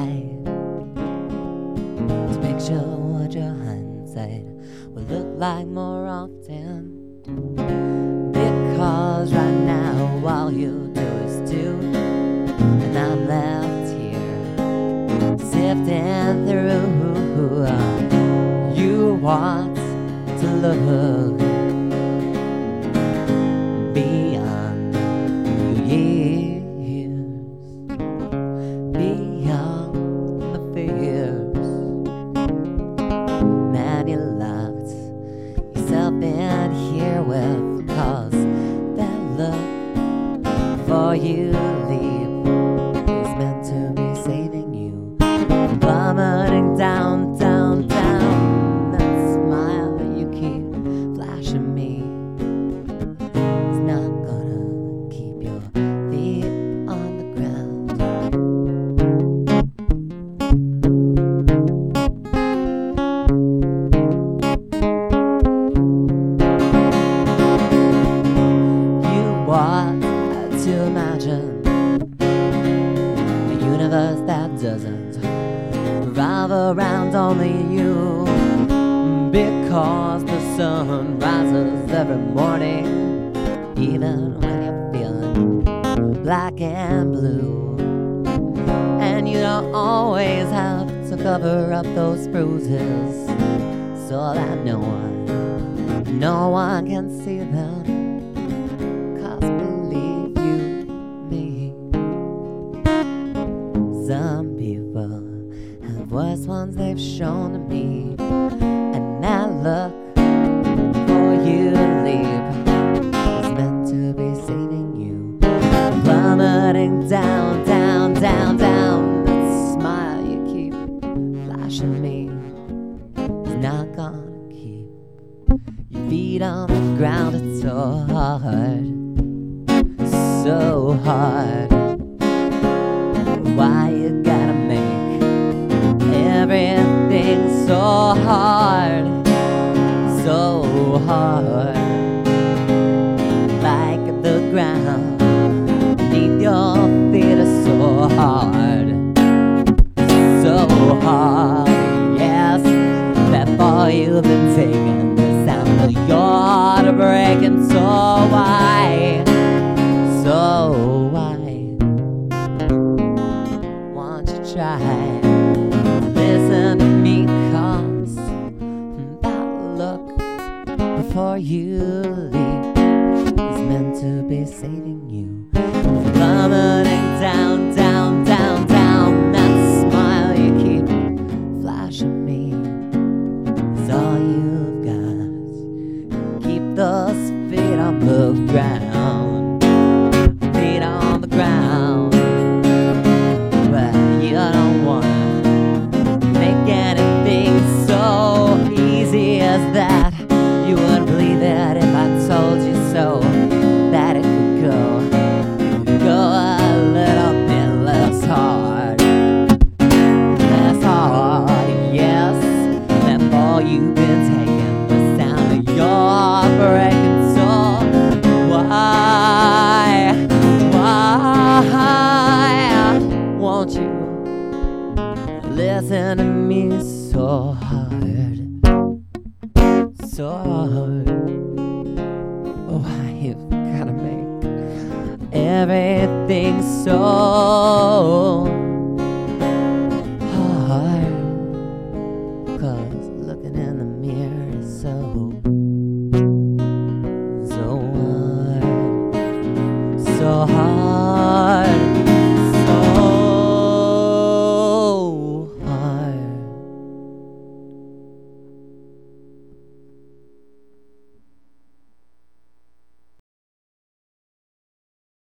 try to picture what your hindsight will look like more often. Because right now all you do is do, and I'm left here sifting through. You want to look beyond your years, beyond the fears. Man, you locked yourself in here with cause that look before you leave is meant to be saving you, plummeting down, down, down. That smile that you keep flashing me is not gonna keep your feet on the ground. You want to imagine a universe that doesn't revolve around only you, because the sun rises every morning, even when you're feeling black and blue. And you don't always have to cover up those bruises so that no one can see them. Cause believe you me, some people have worse ones they've shown to me. And that look before you leave is meant to be saving you, plummeting down, down, down, down. That smile you keep flashing me is not gonna keep your feet on the ground. It's so hard, so hard. Why you gotta make everything so hard, so hard? Like the ground beneath your feet is so hard, so hard. Yes, that fall you've been taking, the sound of your heart breaking. So why, so why won't you try to listen to me? Cause that look before you leave is meant to be saving you, plummeting down, down, down, down. That smile you keep flashing me is all you've got. Keep those feet on the ground, feet on the ground. But you don't wanna make anything so easy as that. You wouldn't believe it if I told you so, that it could go a little bit less hard, less hard. Yes, that fall you've been taking, the sound of your breaking. So why won't you listen to me? So hard, so hard. Oh, you've gotta make everything so